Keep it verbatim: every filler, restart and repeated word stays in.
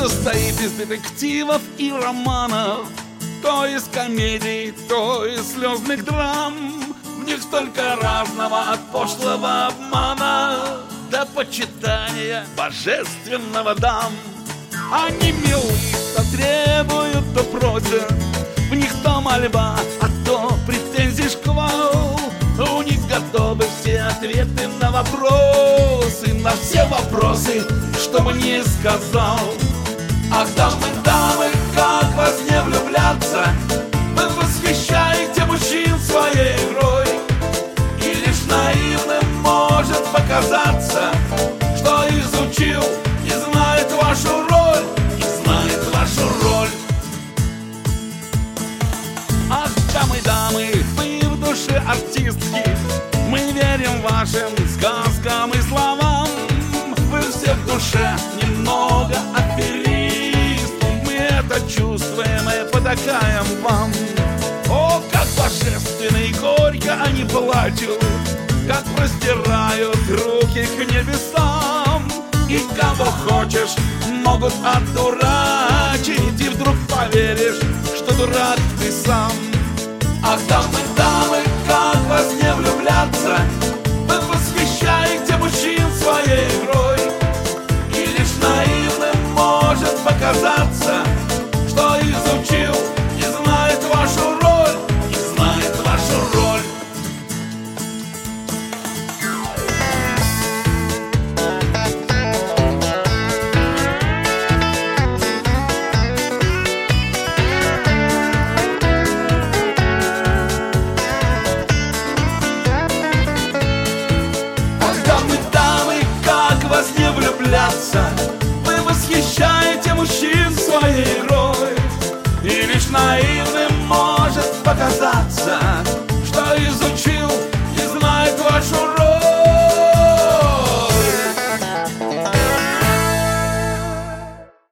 состоит из детективов и романов, то из комедий, то из слезных драм. В них столько разного, от пошлого обмана до почитания божественного дам. Они милы, то требуют, то просят, в них то мольба, а то претензий шквал. У них готовы все ответы на вопросы, на все вопросы, что бы ни сказал. Ах, дамы, дамы, как вас не влюбляться? Вы восхищаете мужчин своей игрой, и лишь наивным может показаться, что изучил и знает вашу роль, и знает вашу роль. Ах, дамы, дамы, вы в душе артистки, мы верим вашим сказкам и словам. Вы все в душе немного аферисты, мы это чувствуем и потакаем вам. О, как божественно и горько они плачут, как простирают руки к небесам, и кого хочешь могут одурачить, и вдруг поверишь, что дурак ты сам. Ах, дамы, дамы, как вас не влюбляться? Вы восхищаете мужчин своей игрой, и лишь наивным может показаться, что изучил и знает вашу роль, и знает вашу роль. Вы восхищаете мужчин своей игрой, и лишь наивным может показаться,